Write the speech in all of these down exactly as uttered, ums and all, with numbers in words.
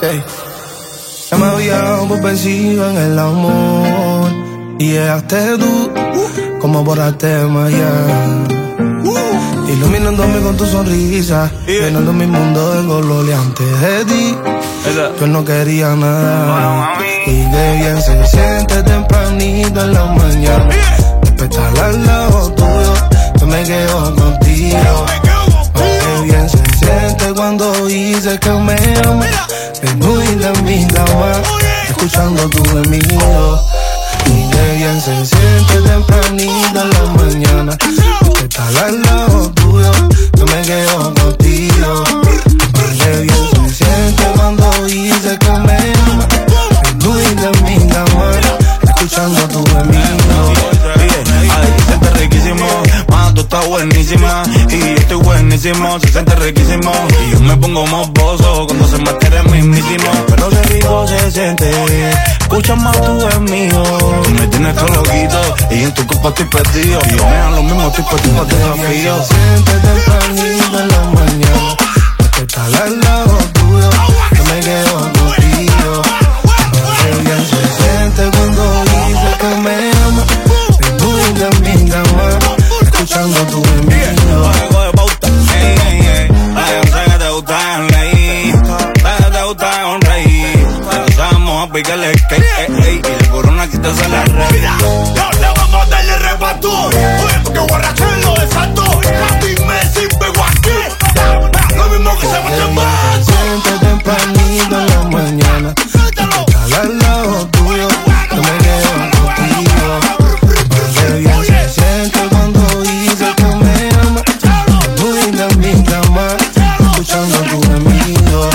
Hey. Ya me había dado por vencido en el amor y llegaste tú como borraste de mañana, iluminándome con tu sonrisa, llenando mi mundo de color. Y antes de ti yo no quería nada. Y qué bien se siente tempranito en la mañana, despertar al lado tuyo, yo me quedo contigo. Qué bien se siente cuando dices que me amas, desnudita en mi cama, escuchando tu gemido. Y qué bien se siente tempranito en la mañana, estar al lado tuyo, yo me quedo contigo. Qué bien se siente cuando dices que me amas, desnudita en mi cama, escuchando tu gemido. Ay, se siente riquísimo, más tú estás buenísima y yo estoy buenísimo, se siente riquísimo. Y yo me pongo morboso cuando se me quiere mismísimo. Pero qué rico se siente, escucha más tu gemido. Tú me tienes todo loquito y en tu cuerpo estoy perdido. Y yo me hago lo mismo, estoy perdido, desafío. Se siente tempranito en la mañana, estar al lado tuyo, yo me quedo contigo. Qué bien se siente cuando dices que me amas, desnudita en mi cama, escuchando tu gemido. Algo de pauta, ey, ey, ey. Ay, yo sé que te gusta en reír, sé que te gusta en reír. Vamos a picarle el cake, ey, ey, y la corona quitarse la red. Mira, no le vamos a darle reparto. Oye, porque borrachelo exacto. Latin Messi pegó aquí. Lo mismo que se va a llamar. Se siente tempranito en la mañana, estar al lado tuyo, yo me quedo contigo. Qué bien se siente cuando dices que me amas, desnudita en mi cama, escuchando tu gemido.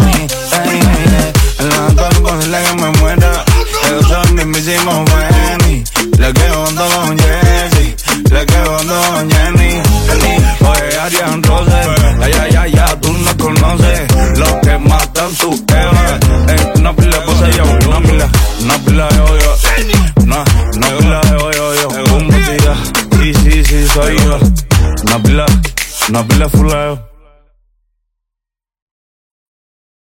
En la torre es la que me muera. Ellos son mis mismos Benny. Le quedo ando con Jessy, le quedo ando con Jenny. Oye, Arian Rose, ay, ay, ay, ya tú no conoces lo que matan tu eva. Eh, una pila de pose yo, una pila, una pila de hoyo. Una, una pila de hoyo, yo, yo. Un botella, sí, sí, sí, soy yo. Una pila, una pila full de